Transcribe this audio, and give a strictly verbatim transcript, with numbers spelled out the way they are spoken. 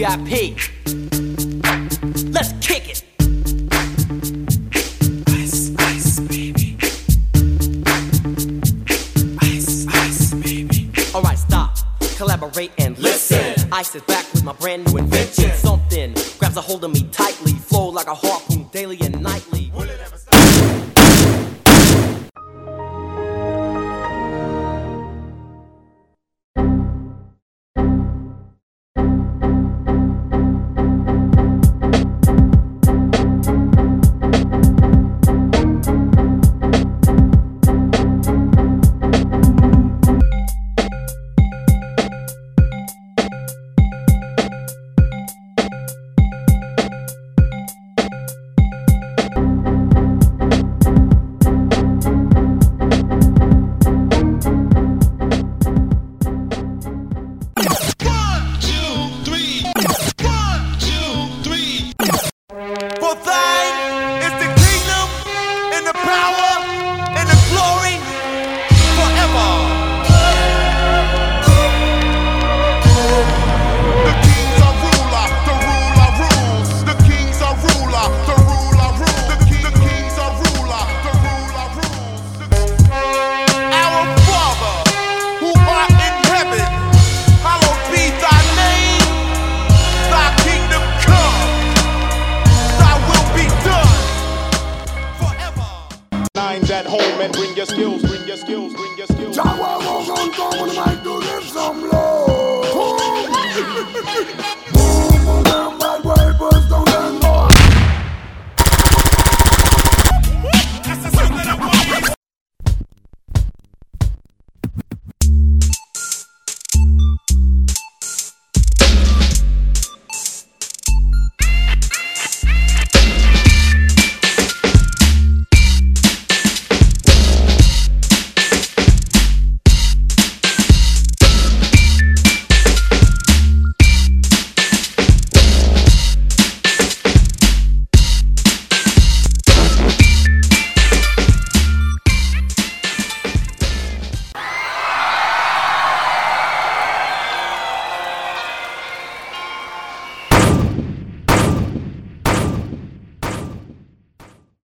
V I P. Let's kick it. Ice, ice, baby. Ice, ice, baby. Alright, stop, collaborate and listen. Ice is back with my brand new invention. Something grabs a hold of me tightly, flow like a harpoon daily and nightly. Will it ever stop? At home and bring your skills, bring your skills, bring your skills. Jaguar goes on, come on, I do this some love.